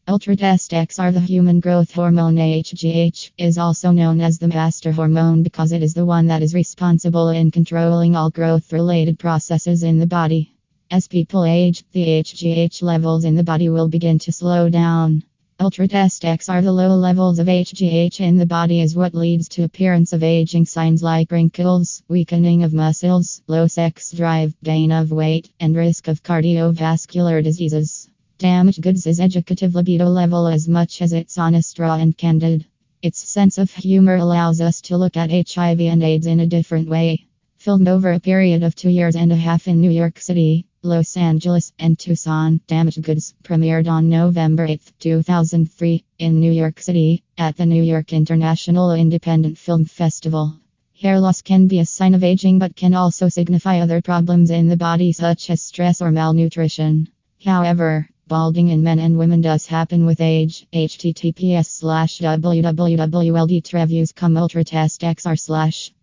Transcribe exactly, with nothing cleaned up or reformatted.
Ultratest X R, the human growth hormone H G H, is also known as the master hormone because it is the one that is responsible in controlling all growth related processes in the body. As people age, the H G H levels in the body will begin to slow down. Ultratest X R, the low levels of H G H in the body is what leads to appearance of aging signs like wrinkles, weakening of muscles, low sex drive, gain of weight, and risk of cardiovascular diseases. Damaged goods is educative libido level as much as it's honest, raw, and candid. Its sense of humor allows us to look at H I V and AIDS in a different way. Filmed over a period of two years and a half in New York City, Los Angeles, and Tucson, Damaged Goods premiered on November eighth, two thousand three, in New York City, at the New York International Independent Film Festival. Hair loss can be a sign of aging but can also signify other problems in the body such as stress or malnutrition. However, balding in men and women does happen with age. Https slash www.ldtreviews.com ultratest xr slash